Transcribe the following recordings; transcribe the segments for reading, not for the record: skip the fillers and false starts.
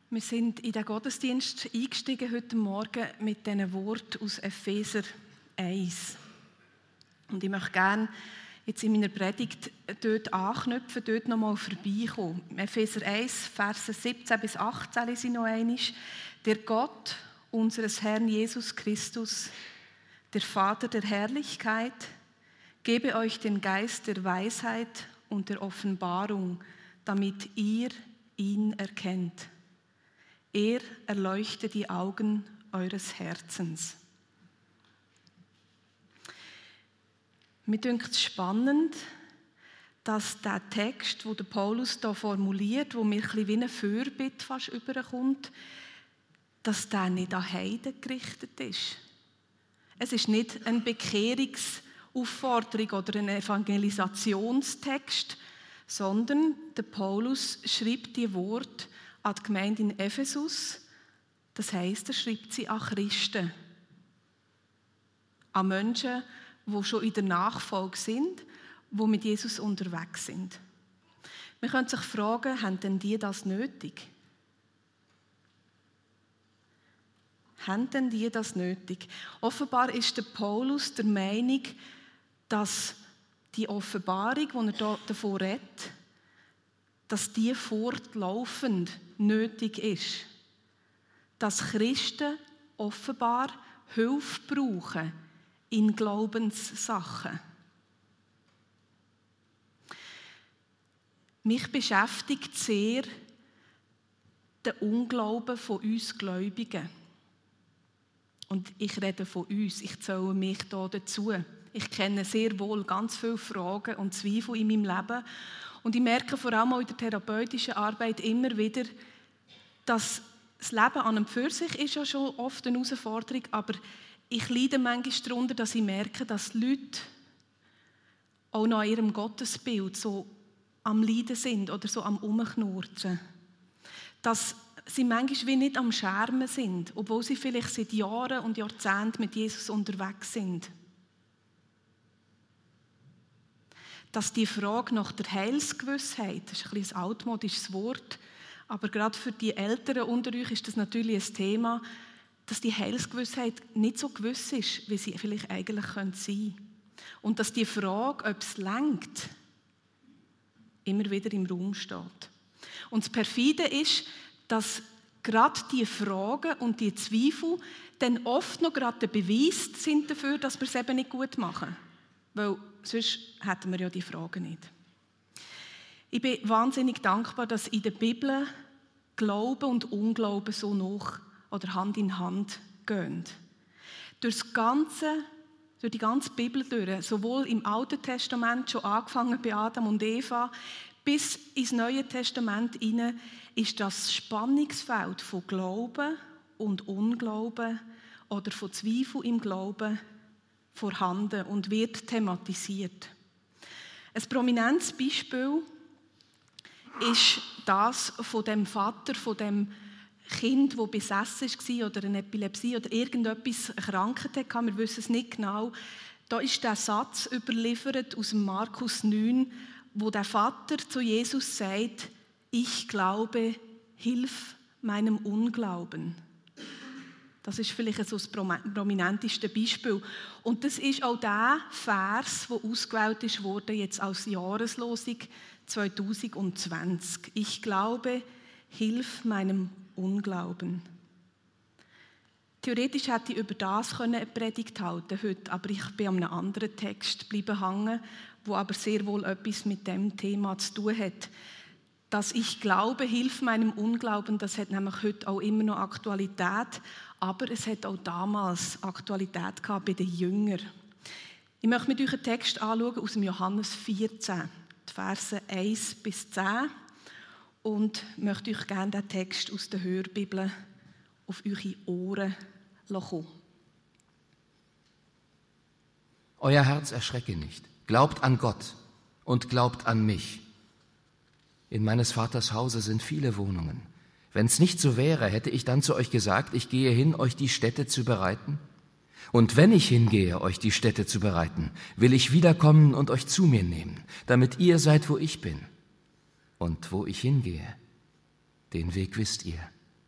Wir sind in den Gottesdienst eingestiegen heute Morgen mit diesen Worten aus Epheser 1. Und ich möchte gerne jetzt in meiner Predigt dort anknüpfen, dort nochmal vorbeikommen. Epheser 1, Verse 17 bis 18 lese ich noch einmal. Der Gott unseres Herrn Jesus Christus, der Vater der Herrlichkeit, gebe euch den Geist der Weisheit und der Offenbarung, damit ihr ihn erkennt. Er erleuchte die Augen eures Herzens. Mir dünkt es spannend, dass der Text, den der Paulus hier formuliert, wo mir ein bisschen wie eine Fürbitte fast überkommt, dass der nicht an Heiden gerichtet ist. Es ist nicht eine Bekehrungsaufforderung oder ein Evangelisationstext, sondern der Paulus schreibt die Worte an die Gemeinde in Ephesus. Das heisst, er schreibt sie an Christen, an Menschen, die schon in der Nachfolge sind, die mit Jesus unterwegs sind. Man könnte sich fragen, haben denn die das nötig? Haben denn die das nötig? Offenbar ist der Paulus der Meinung, dass die Offenbarung, die er hier davon redet, dass die fortlaufend nötig ist. Dass Christen offenbar Hilfe brauchen in Glaubenssachen. Mich beschäftigt sehr der Unglauben von uns Gläubigen. Und ich rede von uns, ich zähle mich hier dazu. Ich kenne sehr wohl ganz viele Fragen und Zweifel in meinem Leben. Und ich merke vor allem auch in der therapeutischen Arbeit immer wieder, dass das Leben an und für sich ist ja schon oft eine Herausforderung, aber ich leide manchmal darunter, dass ich merke, dass Leute auch noch an ihrem Gottesbild so am Leiden sind oder so am Rumknurren. Dass sie manchmal wie nicht am Schermen sind, obwohl sie vielleicht seit Jahren und Jahrzehnten mit Jesus unterwegs sind. Dass die Frage nach der Heilsgewissheit, das ist ein bisschen ein altmodisches Wort, aber gerade für die Älteren unter euch ist das natürlich ein Thema, dass die Heilsgewissheit nicht so gewiss ist, wie sie vielleicht eigentlich sein könnte. Und dass die Frage, ob es reicht, immer wieder im Raum steht. Und das Perfide ist, dass gerade die Fragen und die Zweifel dann oft noch gerade der Beweis sind dafür, dass wir es eben nicht gut machen. Weil sonst hätten wir ja die Fragen nicht. Ich bin wahnsinnig dankbar, dass in der Bibel Glaube und Unglauben so nach oder Hand in Hand gehen. Durch die ganze Bibel durch, sowohl im Alten Testament, schon angefangen bei Adam und Eva, bis ins Neue Testament hinein, ist das Spannungsfeld von Glauben und Unglauben oder von Zweifel im Glauben vorhanden und wird thematisiert. Ein prominentes Beispiel ist das von dem Vater, von dem Kind, das besessen war oder eine Epilepsie oder irgendetwas Krankheit hatte, wir wissen es nicht genau. Da ist der Satz überliefert aus Markus 9, wo der Vater zu Jesus sagt, ich glaube, hilf meinem Unglauben. Das ist vielleicht so das prominenteste Beispiel. Und das ist auch der Vers, der ausgewählt wurde jetzt als Jahreslosung 2020. Ich glaube, hilf meinem Unglauben. Theoretisch hätte ich über das eine Predigt halten heute, aber ich bin an einem anderen Text bleiben hängen, wo aber sehr wohl etwas mit dem Thema zu tun hat. Dass ich glaube, hilf meinem Unglauben, das hat nämlich heute auch immer noch Aktualität, aber es hat auch damals Aktualität gehabt bei den Jüngern. Ich möchte mit euch einen Text anschauen aus dem Johannes 14, die Verse 1 bis 10 und möchte euch gerne den Text aus der Hörbibel auf eure Ohren lassen. Euer Herz erschrecke nicht. Glaubt an Gott und glaubt an mich. In meines Vaters Hause sind viele Wohnungen. Wenn es nicht so wäre, hätte ich dann zu euch gesagt, ich gehe hin, euch die Stätte zu bereiten? Und wenn ich hingehe, euch die Stätte zu bereiten, will ich wiederkommen und euch zu mir nehmen, damit ihr seid, wo ich bin. Und wo ich hingehe, den Weg wisst ihr.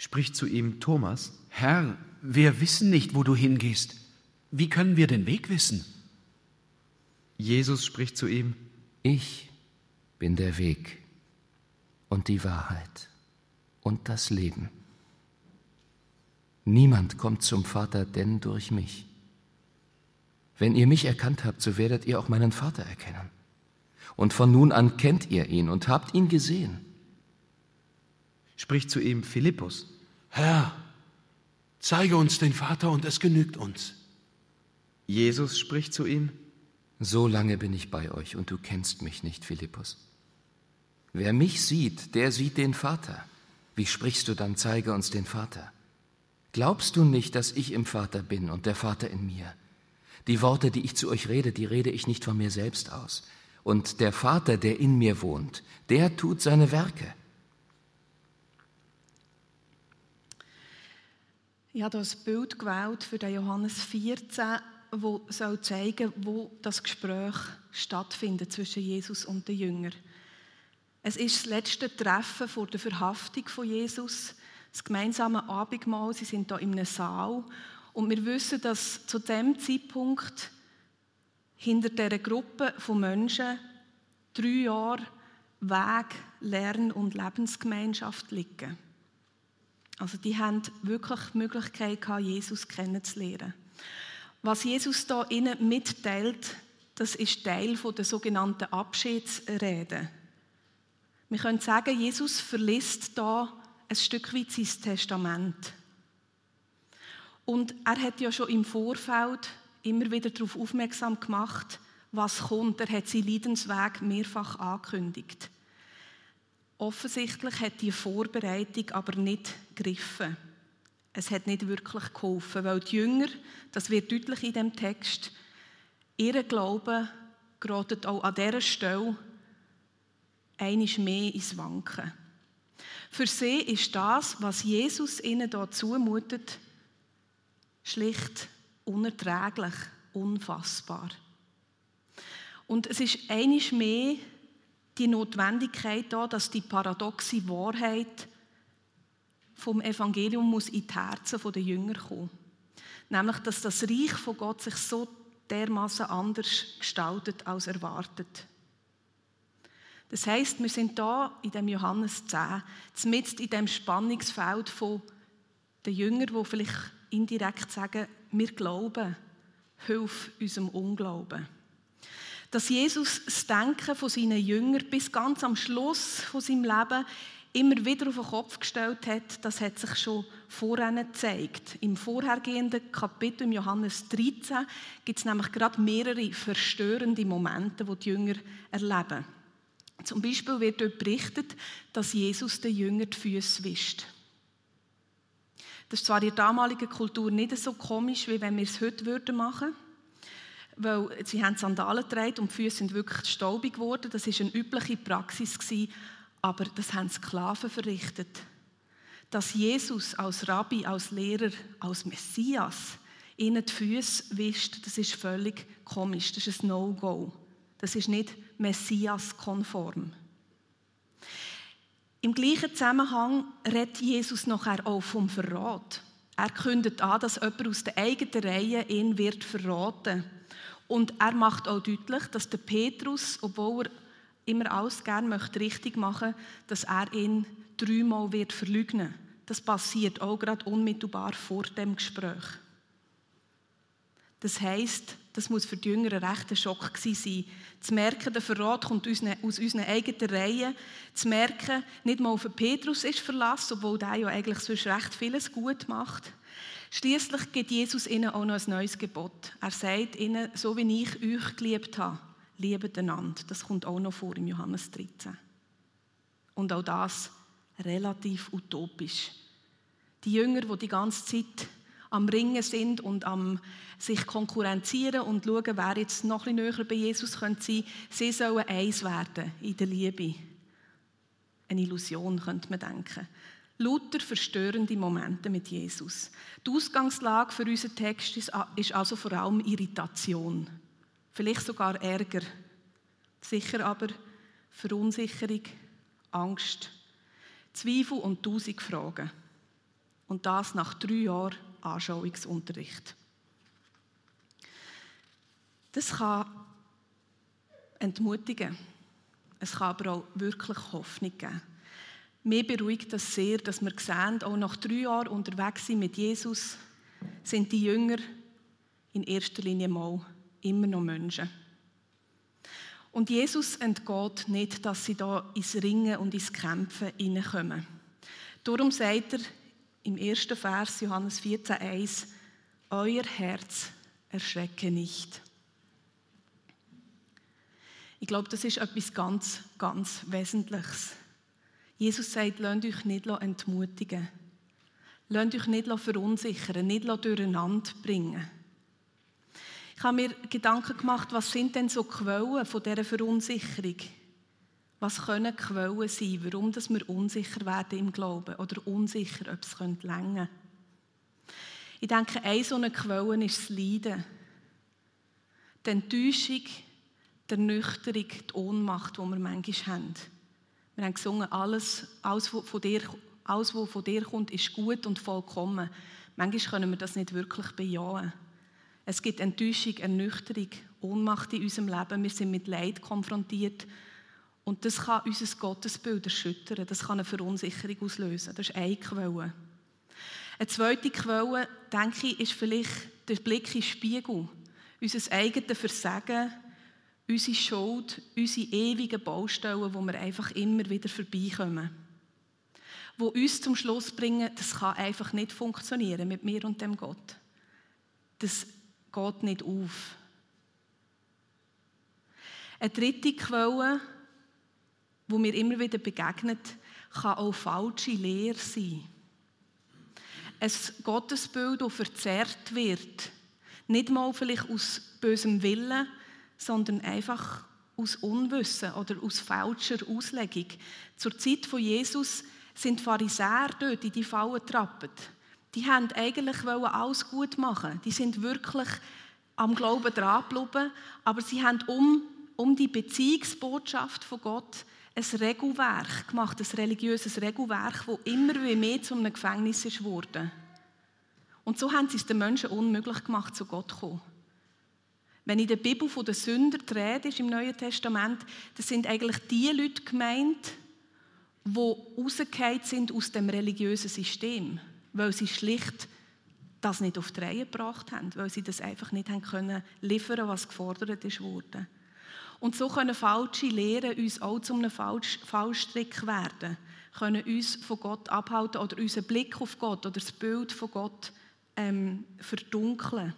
Spricht zu ihm Thomas: Herr, wir wissen nicht, wo du hingehst. Wie können wir den Weg wissen? Jesus spricht zu ihm: Ich bin der Weg und die Wahrheit und das Leben. Niemand kommt zum Vater denn durch mich. Wenn ihr mich erkannt habt, so werdet ihr auch meinen Vater erkennen. Und von nun an kennt ihr ihn und habt ihn gesehen. Spricht zu ihm Philippus: Herr, zeige uns den Vater und es genügt uns. Jesus spricht zu ihm: So lange bin ich bei euch und du kennst mich nicht, Philippus. Wer mich sieht, der sieht den Vater. Wie sprichst du dann, zeige uns den Vater? Glaubst du nicht, dass ich im Vater bin und der Vater in mir? Die Worte, die ich zu euch rede, die rede ich nicht von mir selbst aus. Und der Vater, der in mir wohnt, der tut seine Werke. Ich habe das Bild gewählt für den Johannes 14, wo soll zeigen, wo das Gespräch stattfindet zwischen Jesus und den Jüngern. Es ist das letzte Treffen vor der Verhaftung von Jesus, das gemeinsame Abendmahl. Sie sind hier in einem Saal und wir wissen, dass zu dem Zeitpunkt hinter dieser Gruppe von Menschen 3 Jahre Weg, Lern- und Lebensgemeinschaft liegen. Also die haben wirklich die Möglichkeit gehabt, Jesus kennenzulernen. Was Jesus da ihnen mitteilt, das ist Teil der sogenannten Abschiedsrede. Wir können sagen, Jesus verlässt da ein Stück weit sein Testament. Und er hat ja schon im Vorfeld immer wieder darauf aufmerksam gemacht, was kommt. Er hat seinen Leidensweg mehrfach angekündigt. Offensichtlich hat die Vorbereitung aber nicht gegriffen. Es hat nicht wirklich geholfen, weil die Jünger, das wird deutlich in dem Text, ihr Glauben gerät auch an dieser Stelle einmal mehr ins Wanken. Für sie ist das, was Jesus ihnen hier zumutet, schlicht unerträglich, unfassbar. Und es ist einmal mehr die Notwendigkeit da, dass die paradoxe Wahrheit vom Evangelium muss in die Herzen der Jünger kommen. Nämlich, dass das Reich von Gott sich so dermaßen anders gestaltet als erwartet. Das heisst, wir sind da in dem Johannes 10, mitten in dem Spannungsfeld von den Jüngern, die vielleicht indirekt sagen, wir glauben, hilf unserem Unglauben. Dass Jesus das Denken von seinen Jüngern bis ganz am Schluss von seinem Leben immer wieder auf den Kopf gestellt hat, das hat sich schon vorhin gezeigt. Im vorhergehenden Kapitel, im Johannes 13, gibt es nämlich gerade mehrere verstörende Momente, die die Jünger erleben. Zum Beispiel wird dort berichtet, dass Jesus den Jüngern die Füße wischt. Das ist zwar in der damaligen Kultur nicht so komisch, wie wenn wir es heute machen würden, weil sie haben Sandalen getragen und die Füße sind wirklich staubig geworden. Das war eine übliche Praxis, aber das haben Sklaven verrichtet. Dass Jesus als Rabbi, als Lehrer, als Messias ihnen die Füße wischt, das ist völlig komisch, das ist ein No-Go. Das ist nicht Messias-konform. Im gleichen Zusammenhang redet Jesus nachher auch vom Verrat. Er kündigt an, dass jemand aus der eigenen Reihe ihn wird verraten. Und er macht auch deutlich, dass der Petrus, obwohl er immer alles gerne richtig machen möchte, dass er ihn 3-mal wird verleugnen. Das passiert auch gerade unmittelbar vor dem Gespräch. Das heisst, das muss für die Jünger ein rechter Schock gewesen sein. Zu merken, der Verrat kommt aus unseren eigenen Reihen. Zu merken, nicht mal auf Petrus ist Verlass, obwohl der ja eigentlich sonst recht vieles gut macht. Schliesslich gibt Jesus ihnen auch noch ein neues Gebot. Er sagt ihnen, so wie ich euch geliebt habe, liebet einander. Das kommt auch noch vor im Johannes 13. Und auch das relativ utopisch. Die Jünger, die ganze Zeit am Ringen sind und am sich konkurrenzieren und schauen, wer jetzt noch ein bisschen näher bei Jesus könnte sein, sie sollen eins werden in der Liebe. Eine Illusion, könnte man denken. Lauter verstörende Momente mit Jesus. Die Ausgangslage für unseren Text ist also vor allem Irritation. Vielleicht sogar Ärger. Sicher aber Verunsicherung, Angst, Zweifel und 1000 Fragen. Und das nach 3 Jahren Anschauungsunterricht. Das kann entmutigen. Es kann aber auch wirklich Hoffnung geben. Mir beruhigt das sehr, dass wir sehen, auch nach 3 Jahren unterwegs sind mit Jesus, sind die Jünger in erster Linie mal immer noch Menschen. Und Jesus entgeht nicht, dass sie da ins Ringen und ins Kämpfen hineinkommen. Darum sagt er im 1. Vers, Johannes 14,1, euer Herz erschrecke nicht. Ich glaube, das ist etwas ganz, ganz Wesentliches. Jesus sagt, lasst euch nicht entmutigen. Lasst euch nicht verunsichern, nicht durcheinander bringen. Ich habe mir Gedanken gemacht, was sind denn so Quellen von dieser Verunsicherung? Was können Quellen sein, warum dass wir unsicher werden im Glauben oder unsicher, ob es reichen könnte? Ich denke, eine so eine Quelle ist das Leiden. Die Enttäuschung, die Ernüchterung, die Ohnmacht, die wir manchmal haben. Wir haben gesungen, alles, was von dir kommt, ist gut und vollkommen. Manchmal können wir das nicht wirklich bejahen. Es gibt Enttäuschung, Ernüchterung, Ohnmacht in unserem Leben. Wir sind mit Leid konfrontiert. Und das kann unser Gottesbild erschüttern. Das kann eine Verunsicherung auslösen. Das ist eine Quelle. Eine zweite Quelle, denke ich, ist vielleicht der Blick in den Spiegel. Unser eigenes Versagen, unsere Schuld, unsere ewigen Baustellen, wo wir einfach immer wieder vorbeikommen. Die uns zum Schluss bringen, das kann einfach nicht funktionieren mit mir und dem Gott. Das geht nicht auf. Eine dritte Quelle, die mir immer wieder begegnet, kann auch falsche Lehre sein. Ein Gottesbild, das verzerrt wird, nicht mal vielleicht aus bösem Willen, sondern einfach aus Unwissen oder aus falscher Auslegung. Zur Zeit von Jesus sind die Pharisäer dort in die Falle getrappt. Die wollten eigentlich alles gut machen. Die sind wirklich am Glauben dran geblieben, aber sie haben um die Beziehungsbotschaft von Gott ein Regelwerk gemacht, ein religiöses Regelwerk, das immer mehr zu einem Gefängnis ist geworden. Und so haben sie es den Menschen unmöglich gemacht, zu Gott zu kommen. Wenn in der Bibel von den Sündern die Rede ist im Neuen Testament, das sind eigentlich die Leute gemeint, die rausgefallen sind aus dem religiösen System, weil sie schlicht das nicht auf die Reihe gebracht haben, weil sie das einfach nicht haben können liefern, was gefordert wurde. Und so können falsche Lehren uns auch zu einem Fallstrick werden, können uns von Gott abhalten oder unseren Blick auf Gott oder das Bild von Gott verdunkeln.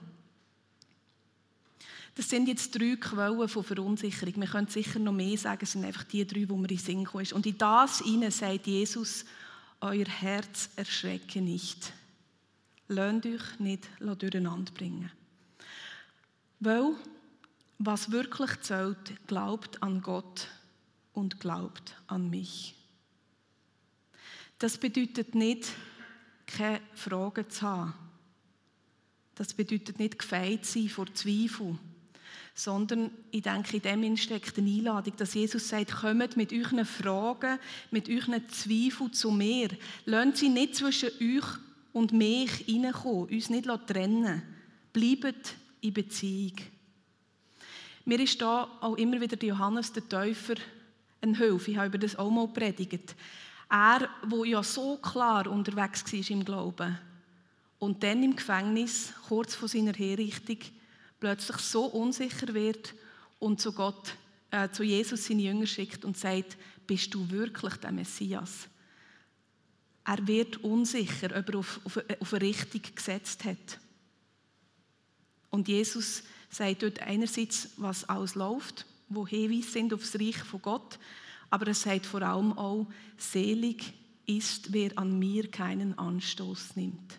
Das sind jetzt 3 Quellen von Verunsicherung. Wir können sicher noch mehr sagen, es sind einfach die 3, die mir in den Sinn kommen. Und in das hinein sagt Jesus, euer Herz erschrecke nicht. Lasst euch nicht durcheinander bringen. Weil, was wirklich zählt, glaubt an Gott und glaubt an mich. Das bedeutet nicht, keine Fragen zu haben. Das bedeutet nicht, gefeit zu sein vor Zweifel. Sondern ich denke, in dem steckt eine Einladung, dass Jesus sagt, kommt mit euren Fragen, mit euren Zweifeln zu mir. Lasst sie nicht zwischen euch und mich hineinkommen, uns nicht trennen. Bleibt in Beziehung. Mir ist da auch immer wieder Johannes der Täufer eine Hilfe. Ich habe über das auch mal predigt. Er, der ja so klar unterwegs war im Glauben und dann im Gefängnis, kurz vor seiner Herrichtung, plötzlich so unsicher wird und zu Jesus seine Jünger schickt und sagt, bist du wirklich der Messias? Er wird unsicher, ob er auf eine Richtung gesetzt hat. Und Jesus sagt dort einerseits, was alles läuft, wo Hinweise sind auf das Reich von Gott, aber er sagt vor allem auch, selig ist, wer an mir keinen Anstoß nimmt.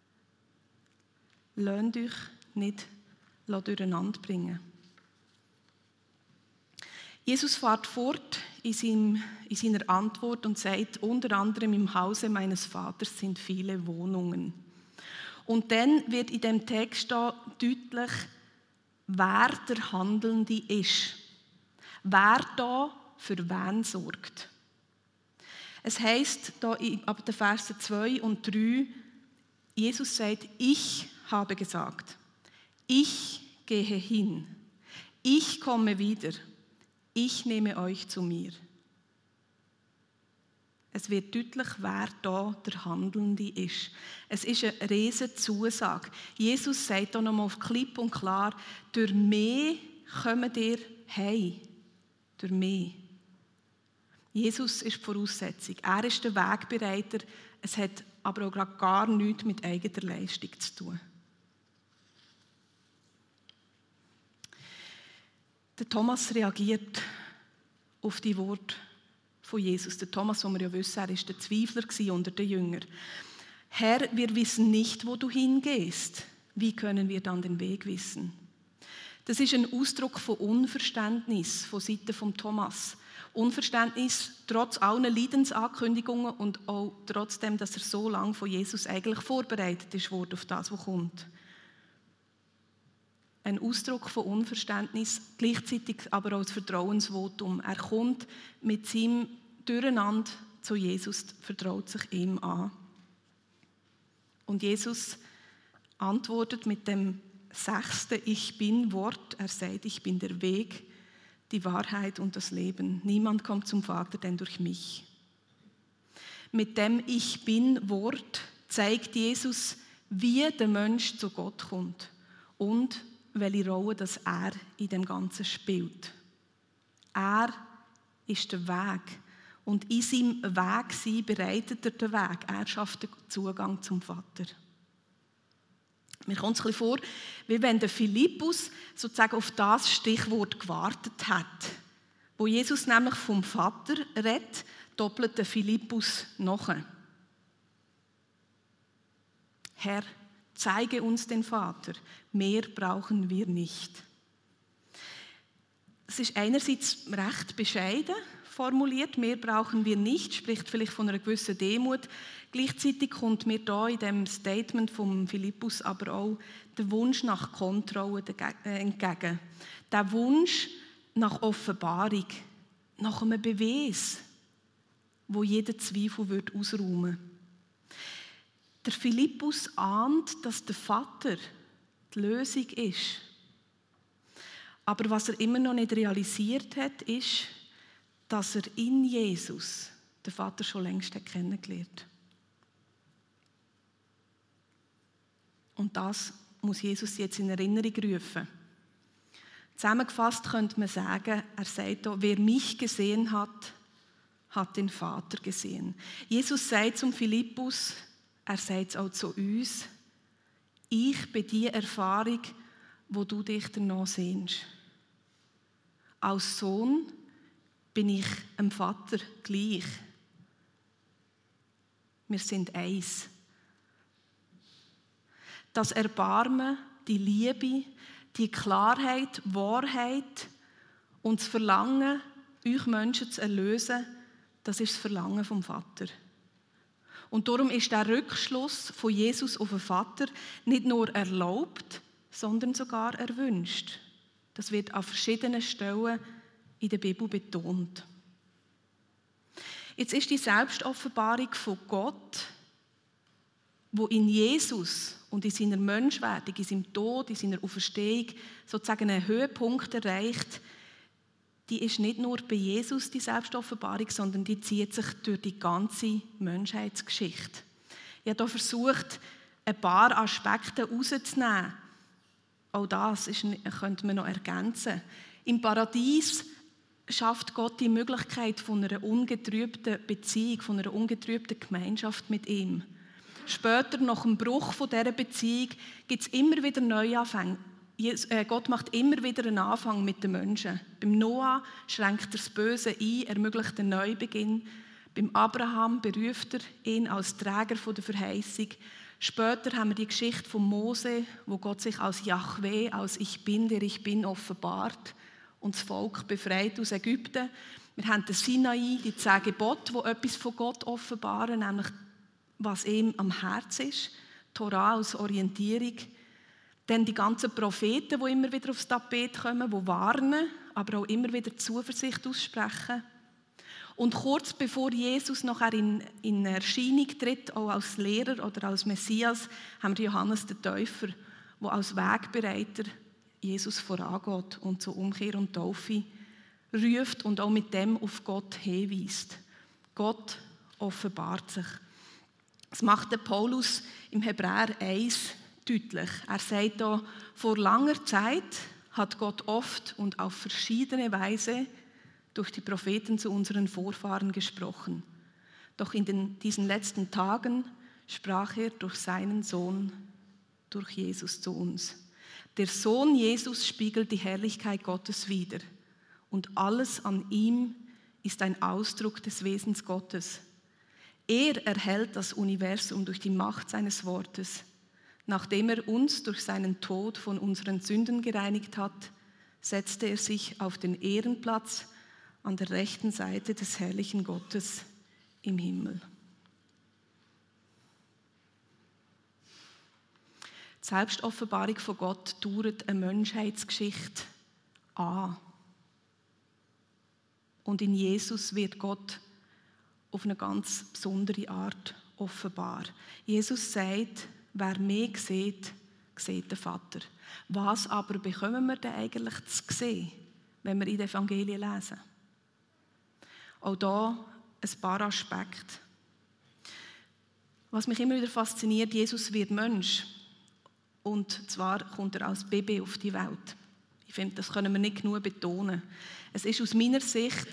Lasst euch nicht durcheinander bringen. Jesus fährt fort in seiner Antwort und sagt, unter anderem im Hause meines Vaters sind viele Wohnungen. Und dann wird in dem Text da deutlich, wer der Handelnde ist. Wer da für wen sorgt. Es heisst da ab den Versen 2 und 3, Jesus sagt, ich habe gesagt, ich gehe hin, ich komme wieder, ich nehme euch zu mir. Es wird deutlich, wer da der Handelnde ist. Es ist eine riesige Zusage. Jesus sagt hier nochmal klipp und klar, durch mich kommt ihr heim. Durch mich. Jesus ist die Voraussetzung. Er ist der Wegbereiter. Es hat aber auch gerade gar nichts mit eigener Leistung zu tun. Der Thomas reagiert auf die Worte von Jesus. Der Thomas, wo wir ja wissen, er war der Zweifler unter den Jüngern. Herr, wir wissen nicht, wo du hingehst. Wie können wir dann den Weg wissen? Das ist ein Ausdruck von Unverständnis von Seiten von Thomas. Unverständnis trotz allen Leidensankündigungen und auch trotzdem, dass er so lange von Jesus eigentlich vorbereitet ist worden auf das, was kommt. Ein Ausdruck von Unverständnis, gleichzeitig aber auch das Vertrauensvotum. Er kommt mit seinem Durcheinander zu Jesus, vertraut sich ihm an. Und Jesus antwortet mit dem 6. Ich bin Wort. Er sagt, ich bin der Weg, die Wahrheit und das Leben. Niemand kommt zum Vater, denn durch mich. Mit dem Ich bin Wort zeigt Jesus, wie der Mensch zu Gott kommt und welche Rolle das er in dem Ganzen spielt. Er ist der Weg. Und in seinem Wegsein bereitet er den Weg. Er schafft den Zugang zum Vater. Mir kommt es ein bisschen vor, wie wenn der Philippus sozusagen auf das Stichwort gewartet hat. Wo Jesus nämlich vom Vater redet, doppelt der Philippus nach. Herr, zeige uns den Vater, mehr brauchen wir nicht. Es ist einerseits recht bescheiden formuliert, mehr brauchen wir nicht, spricht vielleicht von einer gewissen Demut. Gleichzeitig kommt mir da in dem Statement von Philippus aber auch der Wunsch nach Kontrolle entgegen. Der Wunsch nach Offenbarung, nach einem Beweis, wo jeder Zweifel ausräumen würde. Der Philippus ahnt, dass der Vater die Lösung ist. Aber was er immer noch nicht realisiert hat, ist, dass er in Jesus den Vater schon längst kennengelernt hat. Und das muss Jesus jetzt in Erinnerung rufen. Zusammengefasst könnte man sagen, er sagt hier, wer mich gesehen hat, hat den Vater gesehen. Jesus sagt zum Philippus, er sagt es auch zu uns, ich bin die Erfahrung, wo du dich danach sehnst. Als Sohn bin ich dem Vater gleich. Wir sind eins. Das Erbarmen, die Liebe, die Klarheit, Wahrheit und das Verlangen, euch Menschen zu erlösen, das ist das Verlangen vom Vater. Und darum ist der Rückschluss von Jesus auf den Vater nicht nur erlaubt, sondern sogar erwünscht. Das wird an verschiedenen Stellen in der Bibel betont. Jetzt ist die Selbstoffenbarung von Gott, wo in Jesus und in seiner Menschwerdung, in seinem Tod, in seiner Auferstehung sozusagen einen Höhepunkt erreicht, die ist nicht nur bei Jesus die Selbstoffenbarung, sondern die zieht sich durch die ganze Menschheitsgeschichte. Ich habe hier versucht, ein paar Aspekte herauszunehmen. Auch das könnte man noch ergänzen. Im Paradies schafft Gott die Möglichkeit von einer ungetrübten Beziehung, von einer ungetrübten Gemeinschaft mit ihm. Später, nach dem Bruch von dieser Beziehung, gibt es immer wieder Neuanfänge. Gott macht immer wieder einen Anfang mit den Menschen. Beim Noah schränkt er das Böse ein, ermöglicht einen Neubeginn. Beim Abraham beruft er ihn als Träger der Verheißung. Später haben wir die Geschichte von Mose, wo Gott sich als Jahwe, als Ich Bin, der Ich Bin, offenbart und das Volk befreit aus Ägypten. Wir haben den Sinai, die 10 Gebote, die etwas von Gott offenbaren, nämlich was ihm am Herzen ist, Torah als Orientierung. Dann die ganzen Propheten, die immer wieder aufs Tapet kommen, die warnen, aber auch immer wieder Zuversicht aussprechen. Und kurz bevor Jesus nachher in Erscheinung tritt, auch als Lehrer oder als Messias, haben wir Johannes den Täufer, der als Wegbereiter Jesus vorangeht und zur Umkehr und Taufe ruft und auch mit dem auf Gott hinweist. Gott offenbart sich. Das macht der Paulus im Hebräer 1 deutlich. Er sagt da, vor langer Zeit hat Gott oft und auf verschiedene Weise durch die Propheten zu unseren Vorfahren gesprochen. Doch in diesen letzten Tagen sprach er durch seinen Sohn, durch Jesus zu uns. Der Sohn Jesus spiegelt die Herrlichkeit Gottes wider. Und alles an ihm ist ein Ausdruck des Wesens Gottes. Er erhält das Universum durch die Macht seines Wortes. Nachdem er uns durch seinen Tod von unseren Sünden gereinigt hat, setzte er sich auf den Ehrenplatz an der rechten Seite des herrlichen Gottes im Himmel. Die Selbstoffenbarung von Gott dauert eine Menschheitsgeschichte an. Und in Jesus wird Gott auf eine ganz besondere Art offenbar. Jesus sagt, wer mich sieht, sieht den Vater. Was aber bekommen wir denn eigentlich zu sehen, wenn wir in den Evangelien lesen? Auch da ein paar Aspekte. Was mich immer wieder fasziniert, Jesus wird Mensch. Und zwar kommt er als Baby auf die Welt. Ich finde, das können wir nicht genug betonen. Es ist aus meiner Sicht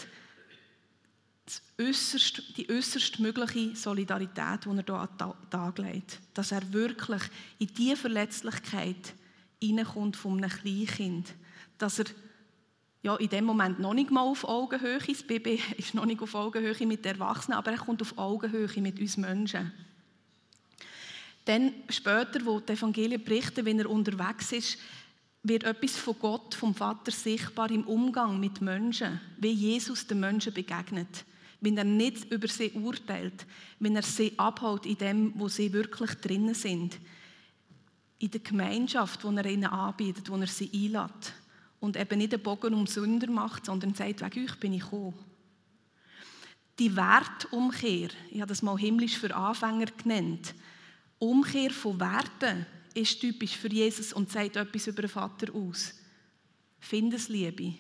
die äußerst mögliche Solidarität, die er hier an den Tag legt. Dass er wirklich in diese Verletzlichkeit hineinkommt von einem Kleinkind. Dass er ja, in dem Moment noch nicht mal auf Augenhöhe, das Baby ist noch nicht auf Augenhöhe mit den Erwachsenen, aber er kommt auf Augenhöhe mit uns Menschen. Dann später, wo die Evangelien berichten, wenn er unterwegs ist, wird etwas von Gott, vom Vater sichtbar im Umgang mit Menschen, wie Jesus den Menschen begegnet. Wenn er nicht über sie urteilt, wenn er sie abholt in dem, wo sie wirklich drinnen sind. In der Gemeinschaft, die er ihnen anbietet, wo er sie einlädt. Und eben nicht einen Bogen um Sünder macht, sondern sagt, wegen euch bin ich gekommen. Die Wertumkehr, ich habe das mal himmlisch für Anfänger genannt, Umkehr von Werten ist typisch für Jesus und sagt etwas über den Vater aus. Findesliebe.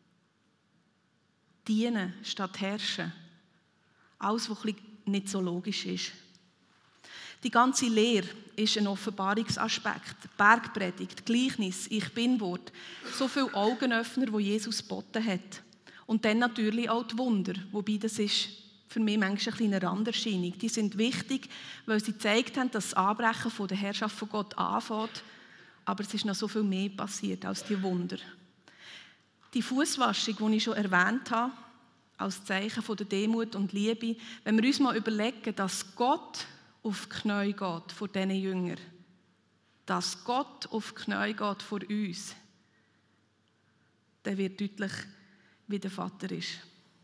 Dienen statt herrschen. Alles, was nicht so logisch ist. Die ganze Lehre ist ein Offenbarungsaspekt. Bergpredigt, Gleichnis, Ich Bin-Wort. So viele Augenöffner, die Jesus geboten hat. Und dann natürlich auch die Wunder, wobei das ist für mich manchmal eine kleine Randerscheinung. Die sind wichtig, weil sie gezeigt haben, dass das Anbrechen von der Herrschaft von Gott anfängt. Aber es ist noch so viel mehr passiert als die Wunder. Die Fußwaschung, die ich schon erwähnt habe, als Zeichen von der Demut und Liebe, wenn wir uns mal überlegen, dass Gott auf die Knie geht vor diesen Jüngern, dass Gott auf die Knie geht vor uns, dann wird deutlich, wie der Vater ist.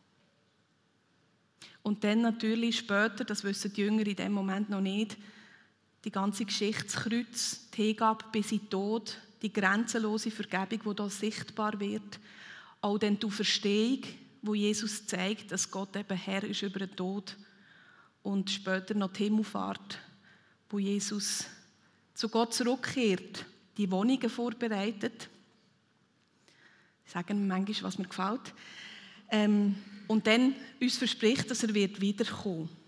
Und dann natürlich später, das wissen die Jünger in dem Moment noch nicht, die ganze Geschichte, das Kreuz, die Hingabe bis in den Tod, die grenzenlose Vergebung, die hier sichtbar wird, auch dann die Auferstehung, wo Jesus zeigt, dass Gott eben Herr ist über den Tod, und später noch die Himmelfahrt, wo Jesus zu Gott zurückkehrt, die Wohnungen vorbereitet. Ich sage manchmal, was mir gefällt. Und dann uns verspricht, dass er wiederkommen wird.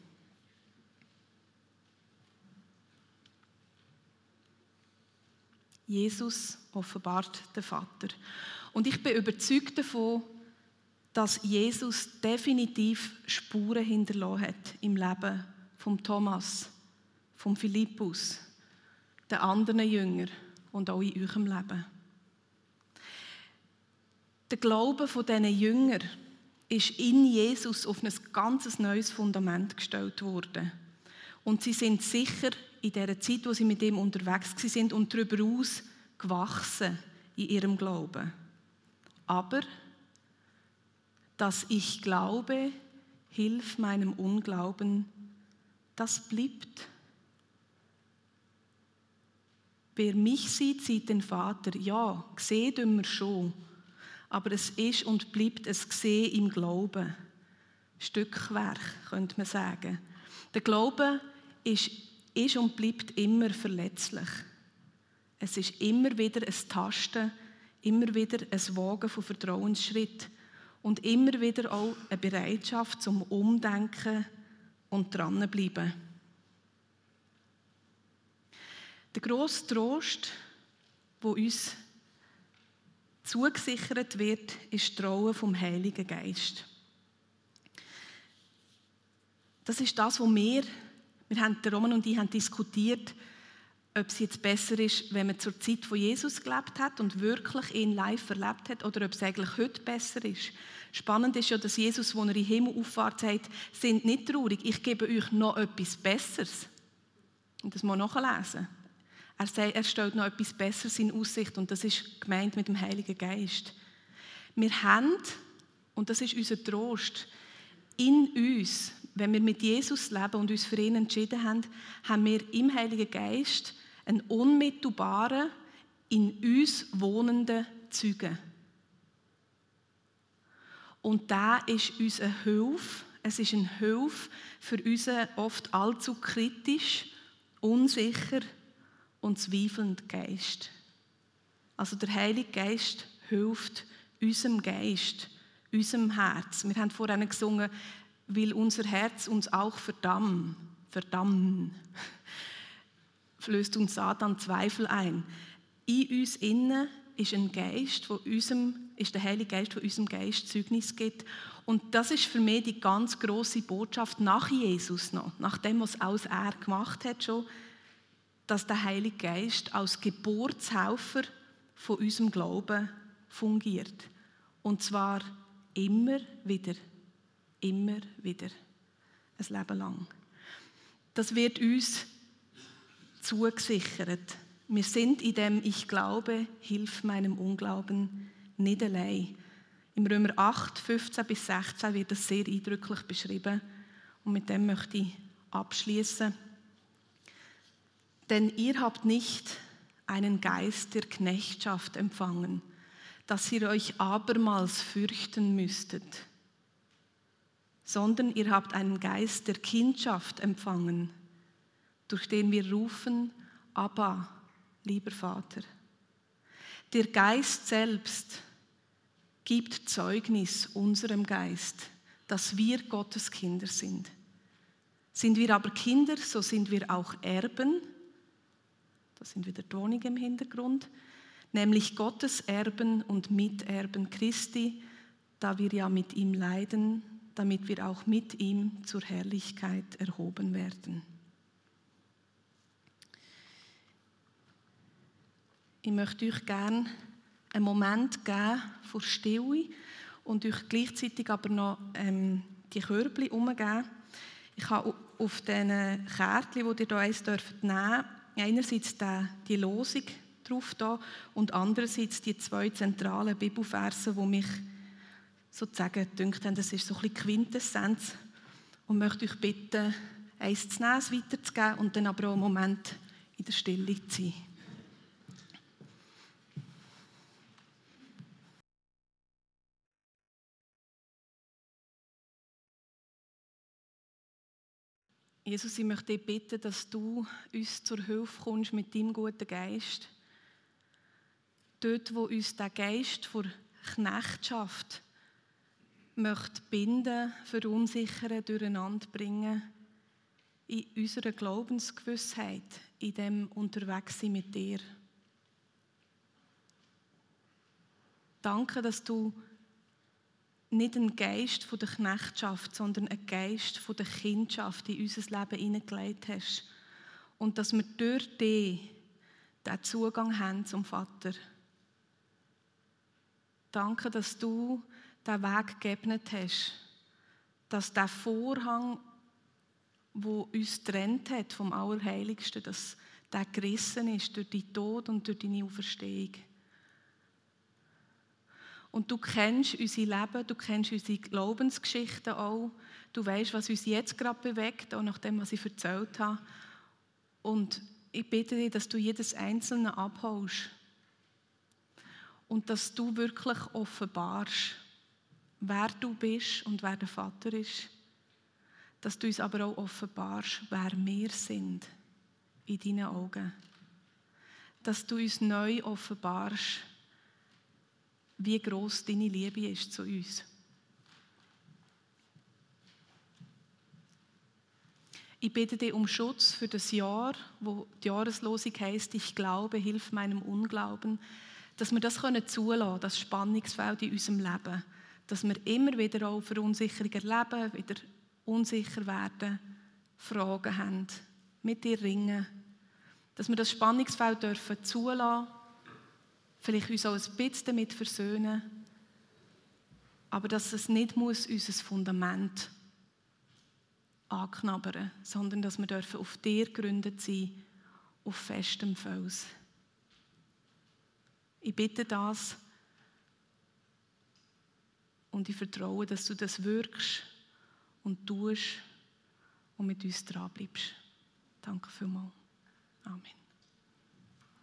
Jesus offenbart den Vater. Und ich bin überzeugt davon, dass Jesus definitiv Spuren hinterlassen hat im Leben von Thomas, von Philippus, den anderen Jüngern und auch in eurem Leben. Der Glaube dieser Jünger ist in Jesus auf ein ganz neues Fundament gestellt worden. Und sie sind sicher in der Zeit, wo sie mit ihm unterwegs waren und darüber hinaus gewachsen in ihrem Glauben. Aber dass ich glaube, hilf meinem Unglauben, das bleibt. Wer mich sieht, sieht den Vater. Ja, sehen wir schon. Aber es ist und bleibt ein Gesehen im Glauben. Stückwerk, könnte man sagen. Der Glaube ist und bleibt immer verletzlich. Es ist immer wieder ein Tasten, immer wieder ein Wagen von Vertrauensschritt und immer wieder auch eine Bereitschaft zum Umdenken und dranbleiben. Der grosse Trost, der uns zugesichert wird, ist die Traue vom Heiligen Geist. Das ist das, was wir haben, Roman und ich haben diskutiert, ob es jetzt besser ist, wenn man zur Zeit von Jesus gelebt hat und wirklich ihn live erlebt hat, oder ob es eigentlich heute besser ist. Spannend ist ja, dass Jesus, als er in den Himmel auffahrt, sagt, «Sind nicht traurig, ich gebe euch noch etwas Besseres.» Und das muss man nachlesen. Er stellt noch etwas Besseres in Aussicht und das ist gemeint mit dem Heiligen Geist. Wir haben, und das ist unser Trost, in uns, wenn wir mit Jesus leben und uns für ihn entschieden haben, haben wir im Heiligen Geist einen unmittelbaren, in uns wohnenden Zeugen. Und da ist uns eine Hilfe. Es ist eine Hilfe für unseren oft allzu kritisch, unsicher und zweifelnden Geist. Also der Heilige Geist hilft unserem Geist, unserem Herz. Wir haben vorhin gesungen, weil unser Herz uns auch verdammen, flößt uns Satan Zweifel ein. In uns innen ist ein Geist, ist der Heilige Geist, der unserem Geist Zeugnis gibt. Und das ist für mich die ganz grosse Botschaft nach Jesus noch, nach dem, was alles er gemacht hat schon, dass der Heilige Geist als Geburtshelfer von unserem Glauben fungiert. Und zwar immer wieder, ein Leben lang. Das wird uns zugesichert. Wir sind in dem «Ich glaube, hilf meinem Unglauben» nicht allein. Im Römer 8, 15 bis 16 wird das sehr eindrücklich beschrieben. Und mit dem möchte ich abschließen. Denn ihr habt nicht einen Geist der Knechtschaft empfangen, dass ihr euch abermals fürchten müsstet, sondern ihr habt einen Geist der Kindschaft empfangen, durch den wir rufen, Abba, lieber Vater. Der Geist selbst gibt Zeugnis unserem Geist, dass wir Gottes Kinder sind. Sind wir aber Kinder, so sind wir auch Erben. Da sind wieder die Wohnungen im Hintergrund. Nämlich Gottes Erben und Miterben Christi, da wir ja mit ihm leiden, damit wir auch mit ihm zur Herrlichkeit erhoben werden. Ich möchte euch gerne einen Moment geben von Stille und euch gleichzeitig aber noch die Körbchen umgeben. Ich habe auf diesen Kärtchen, die ihr hier eins nehmen dürft, einerseits die Losung drauf da und andererseits die 2 zentralen Bibelverse, die mich sozusagen gedacht haben, das ist so ein bisschen Quintessenz, und möchte euch bitten, eins zu nehmen, es weiterzugeben und dann aber auch einen Moment in der Stille zu sein. Jesus, ich möchte dich bitten, dass du uns zur Hilfe kommst mit deinem guten Geist. Dort, wo uns der Geist vor Knechtschaft möchte binden, verunsichern, durcheinander bringen, in unserer Glaubensgewissheit, in dem Unterwegssein mit dir. Danke, dass du nicht einen Geist von der Knechtschaft, sondern einen Geist von der Kindschaft in unser Leben hineingelegt hast. Und dass wir durch dich den Zugang haben zum Vater. Danke, dass du den Weg geebnet hast. Dass der Vorhang, der uns trennt hat vom Allerheiligsten, dass der gerissen ist durch deinen Tod und durch deine Auferstehung. Und du kennst unser Leben, du kennst unsere Glaubensgeschichten auch. Du weißt, was uns jetzt gerade bewegt, auch nach dem, was ich erzählt habe. Und ich bitte dich, dass du jedes Einzelne abholst. Und dass du wirklich offenbarst, wer du bist und wer der Vater ist, dass du uns aber auch offenbarst, wer wir sind in deinen Augen. Dass du uns neu offenbarst, wie gross deine Liebe ist zu uns. Ich bitte dich um Schutz für das Jahr, wo die Jahreslosung heisst, ich glaube, hilf meinem Unglauben, dass wir das zulassen können, das Spannungsfeld in unserem Leben, dass wir immer wieder auch Verunsicherung erleben, wieder unsicher werden, Fragen haben, mit dir ringen, dass wir das Spannungsfeld dürfen zulassen, vielleicht uns auch ein bisschen damit versöhnen, aber dass es nicht muss unser Fundament anknabbern, sondern dass wir dürfen auf dir gegründet sein, auf festem Fels. Ich bitte das und ich vertraue, dass du das wirkst und tust und mit uns dran bleibst. Danke vielmals. Amen.